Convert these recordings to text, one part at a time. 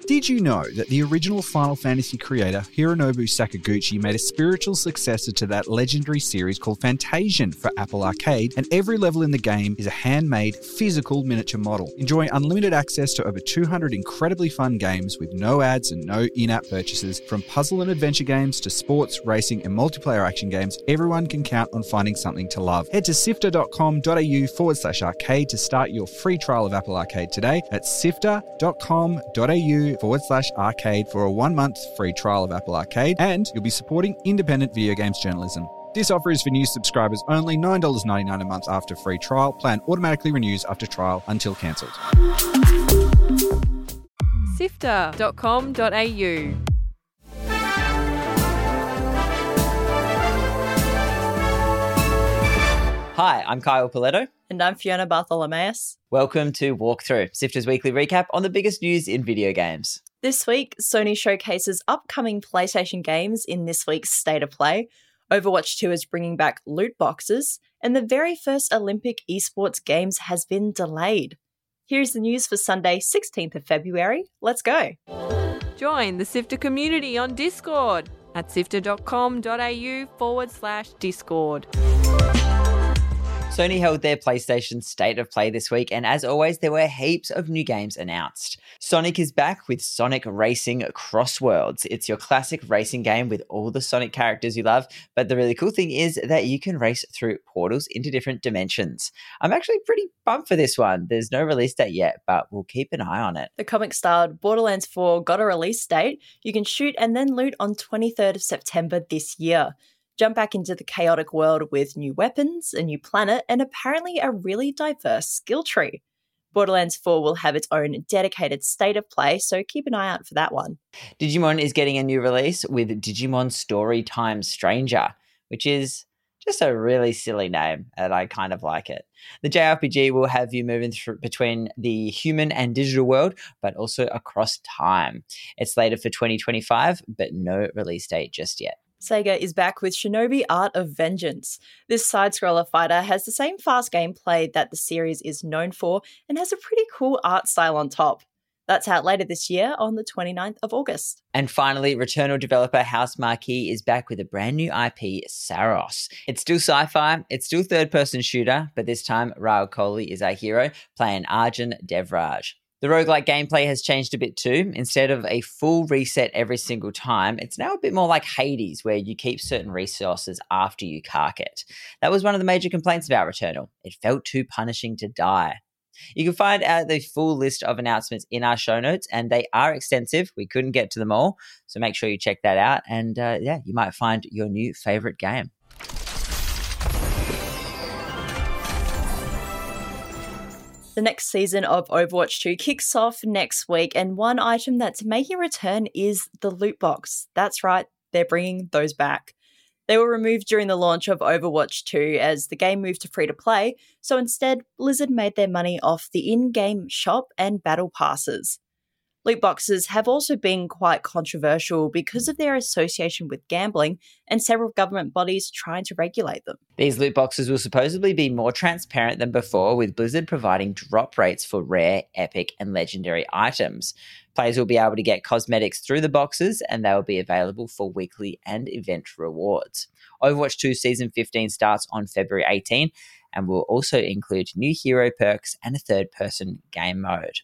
Did you know that the original Final Fantasy creator, Hironobu Sakaguchi, made a spiritual successor to that legendary series called Fantasian for Apple Arcade, and every level in the game is a handmade, physical miniature model. Enjoy unlimited access to over 200 incredibly fun games with no ads and no in-app purchases. From puzzle and adventure games to sports, racing, and multiplayer action games, everyone can count on finding something to love. Head to sifter.com.au/arcade to start your free trial of Apple Arcade today. That's sifter.com.au/arcade for a 1-month free trial of Apple Arcade, and you'll be supporting independent video games journalism. This offer is for new subscribers only, $9.99 a month after free trial. Plan automatically renews after trial until cancelled. Sifter.com.au. Hi, I'm Kyle Paletto. And I'm Fiona Bartholomaeus. Welcome to Walkthrough, Sifter's weekly recap on the biggest news in video games. This week, Sony showcases upcoming PlayStation games in this week's State of Play. Overwatch 2 is bringing back loot boxes, and the very first Olympic esports games has been delayed. Here's the news for Sunday, 16th of February. Let's go. Join the Sifter community on Discord at sifter.com.au/Discord. Sony held their PlayStation State of Play this week, and as always, there were heaps of new games announced. Sonic is back with Sonic Racing Crossworlds. It's your classic racing game with all the Sonic characters you love, but the really cool thing is that you can race through portals into different dimensions. I'm actually pretty pumped for this one. There's no release date yet, but we'll keep an eye on it. The comic-starred Borderlands 4 got a release date. You can shoot and then loot on 23rd of September this year. Jump back into the chaotic world with new weapons, a new planet, and apparently a really diverse skill tree. Borderlands 4 will have its own dedicated State of Play, so keep an eye out for that one. Digimon is getting a new release with Digimon Storytime Stranger, which is just a really silly name, and I kind of like it. The JRPG will have you moving between the human and digital world, but also across time. It's slated for 2025, but no release date just yet. Sega is back with Shinobi Art of Vengeance. This side-scroller fighter has the same fast gameplay that the series is known for and has a pretty cool art style on top. That's out later this year on the 29th of August. And finally, Returnal developer House Marquee is back with a brand new IP, Saros. It's still sci-fi, it's still third-person shooter, but this time Rahul Kohli is our hero, playing Arjun Devraj. The roguelike gameplay has changed a bit too. Instead of a full reset every single time, it's now a bit more like Hades, where you keep certain resources after you cark it. That was one of the major complaints about Returnal. It felt too punishing to die. You can find out the full list of announcements in our show notes, and they are extensive. We couldn't get to them all, so make sure you check that out, and you might find your new favorite game. The next season of Overwatch 2 kicks off next week, and one item that's making a return is the loot box. That's right, they're bringing those back. They were removed during the launch of Overwatch 2 as the game moved to free-to-play, so instead, Blizzard made their money off the in-game shop and battle passes. Loot boxes have also been quite controversial because of their association with gambling and several government bodies trying to regulate them. These loot boxes will supposedly be more transparent than before, with Blizzard providing drop rates for rare, epic, and legendary items. Players will be able to get cosmetics through the boxes, and they will be available for weekly and event rewards. Overwatch 2 Season 15 starts on February 18 and will also include new hero perks and a third-person game mode.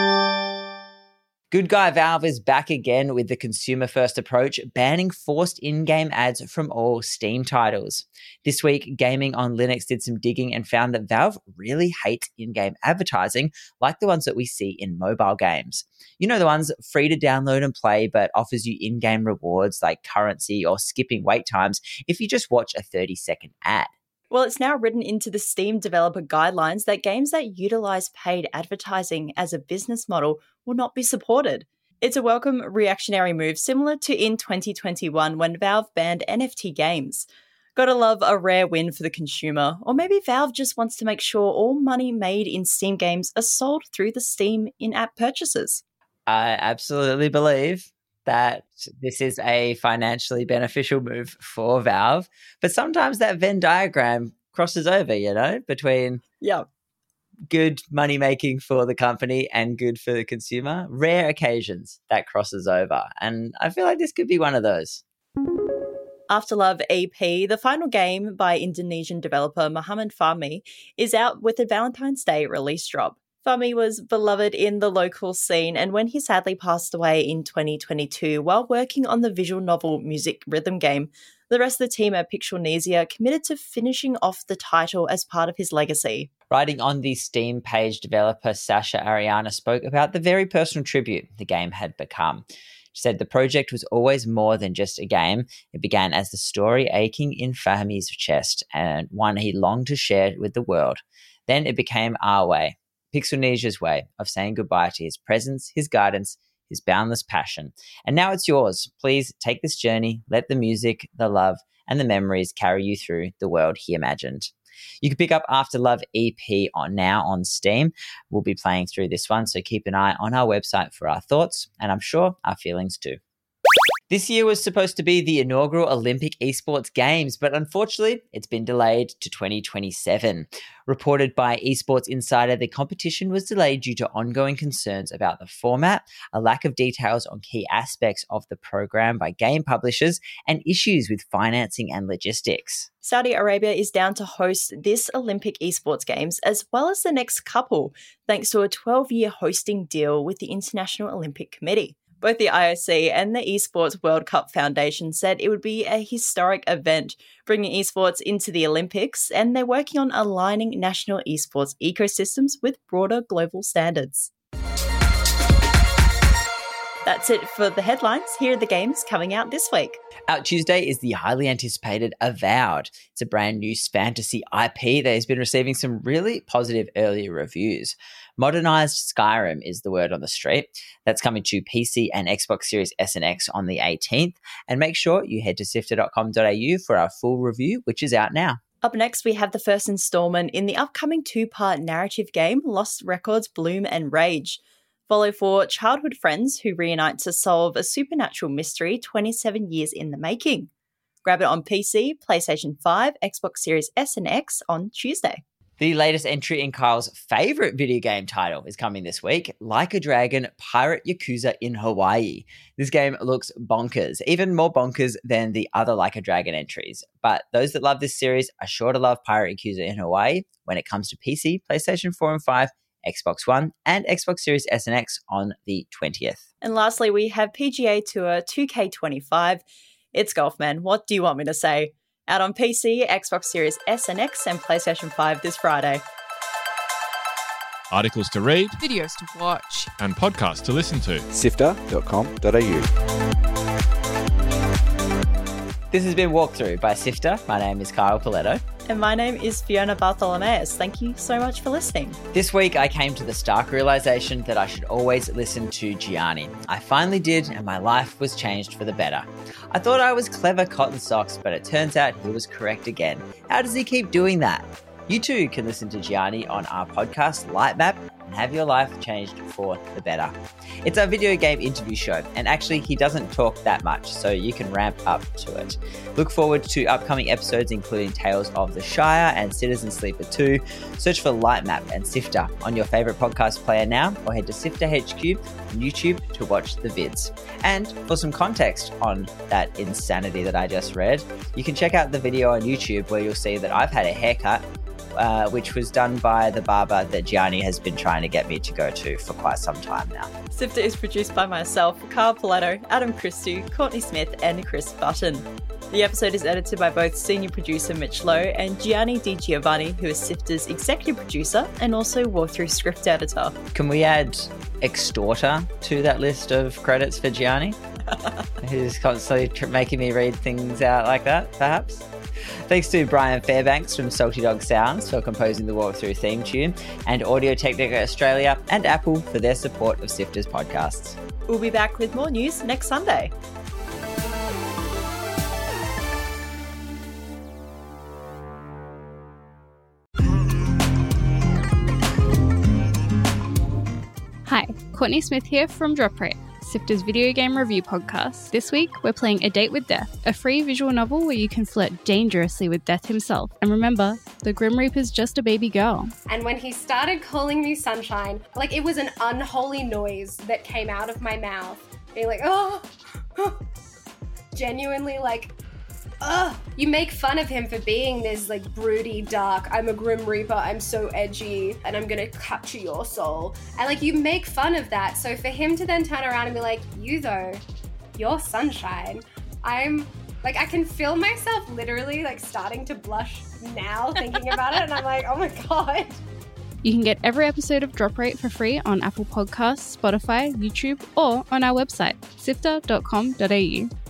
Good Guy Valve is back again with the consumer-first approach, banning forced in-game ads from all Steam titles. This week, Gaming on Linux did some digging and found that Valve really hates in-game advertising like the ones that we see in mobile games. You know, the ones free to download and play but offers you in-game rewards like currency or skipping wait times if you just watch a 30-second ad. Well, it's now written into the Steam developer guidelines that games that utilize paid advertising as a business model will not be supported. It's a welcome reactionary move similar to in 2021 when Valve banned NFT games. Gotta love a rare win for the consumer, or maybe Valve just wants to make sure all money made in Steam games are sold through the Steam in-app purchases. I absolutely believe that this is a financially beneficial move for Valve, but sometimes that Venn diagram crosses over, between good money making for the company and good for the consumer. Rare occasions that crosses over. And I feel like this could be one of those. After Love EP, the final game by Indonesian developer Muhammad Fahmi, is out with a Valentine's Day release drop. Fahmi was beloved in the local scene, and when he sadly passed away in 2022 while working on the visual novel Music Rhythm Game, the rest of the team at Pixelnesia committed to finishing off the title as part of his legacy. Writing on the Steam page, developer Sasha Ariana spoke about the very personal tribute the game had become. She said the project was always more than just a game. It began as the story aching in Fahmi's chest and one he longed to share with the world. Then it became our way, Pixelnesia's way of saying goodbye to his presence, his guidance, his boundless passion. And now it's yours. Please take this journey, let the music, the love, and the memories carry you through the world he imagined. You can pick up After Love EP now on Steam. We'll be playing through this one, so keep an eye on our website for our thoughts, and I'm sure our feelings too. This year was supposed to be the inaugural Olympic Esports Games, but unfortunately, it's been delayed to 2027. Reported by Esports Insider, the competition was delayed due to ongoing concerns about the format, a lack of details on key aspects of the program by game publishers, and issues with financing and logistics. Saudi Arabia is down to host this Olympic Esports Games as well as the next couple, thanks to a 12-year hosting deal with the International Olympic Committee. Both the IOC and the Esports World Cup Foundation said it would be a historic event, bringing esports into the Olympics, and they're working on aligning national esports ecosystems with broader global standards. That's it for the headlines. Here are the games coming out this week. Out Tuesday is the highly anticipated Avowed. It's a brand new fantasy IP that has been receiving some really positive early reviews. Modernized Skyrim is the word on the street. That's coming to PC and Xbox Series S and X on the 18th. And make sure you head to sifter.com.au for our full review, which is out now. Up next, we have the first installment in the upcoming 2-part narrative game, Lost Records Bloom and Rage. Follow 4 childhood friends who reunite to solve a supernatural mystery 27 years in the making. Grab it on PC, PlayStation 5, Xbox Series S and X on Tuesday. The latest entry in Kyle's favourite video game title is coming this week, Like a Dragon Pirate Yakuza in Hawaii. This game looks bonkers, even more bonkers than the other Like a Dragon entries. But those that love this series are sure to love Pirate Yakuza in Hawaii when it comes to PC, PlayStation 4 and 5, Xbox One, and Xbox Series S and X on the 20th. And lastly, we have PGA Tour 2K25. It's golf, man. What do you want me to say? Out on PC, Xbox Series S and X, and PlayStation 5 this Friday. Articles to read, Videos to watch. and podcasts to listen to. Sifter.com.au. This has been Walkthrough by Sifter. My name is Kyle Paletto. And my name is Fiona Bartholomeus. Thank you so much for listening. This week, I came to the stark realization that I should always listen to Gianni. I finally did, and my life was changed for the better. I thought I was clever cotton socks, but it turns out he was correct again. How does he keep doing that? You too can listen to Gianni on our podcast, Lightmap, and have your life changed for the better. It's a video game interview show, and actually he doesn't talk that much, so you can ramp up to it. Look forward to upcoming episodes including Tales of the Shire and Citizen Sleeper 2. Search for Lightmap and Sifter on your favourite podcast player now, or head to Sifter HQ on YouTube to watch the vids. And for some context on that insanity that I just read, you can check out the video on YouTube where you'll see that I've had a haircut which was done by the barber that Gianni has been trying to get me to go to for quite some time now. Sifter is produced by myself, Kyle Paletto, Adam Christou, Courtney Smith, and Chris Button. The episode is edited by both senior producer Mitch Lowe and Gianni Di Giovanni, who is Sifter's executive producer and also Walkthrough script editor. Can we add Extorter to that list of credits for Gianni? Who's constantly making me read things out like that, perhaps? Thanks to Brian Fairbanks from Salty Dog Sounds for composing the Walkthrough theme tune, and Audio Technica Australia and Apple for their support of Sifter's podcasts. We'll be back with more news next Sunday. Hi, Courtney Smith here from Drop Rate, Sifter's video game review podcast. This week, we're playing A Date with Death, a free visual novel where you can flirt dangerously with Death himself. And remember, the Grim Reaper's just a baby girl. And when he started calling me Sunshine, like it was an unholy noise that came out of my mouth. Being like, oh, genuinely like, ugh. You make fun of him for being this like broody, dark, I'm a Grim Reaper, I'm so edgy, and I'm gonna capture your soul. And like you make fun of that. So for him to then turn around and be like, you though, you're Sunshine. I'm like, I can feel myself literally like starting to blush now thinking about it. And I'm like, oh my God. You can get every episode of Drop Rate for free on Apple Podcasts, Spotify, YouTube, or on our website, sifter.com.au.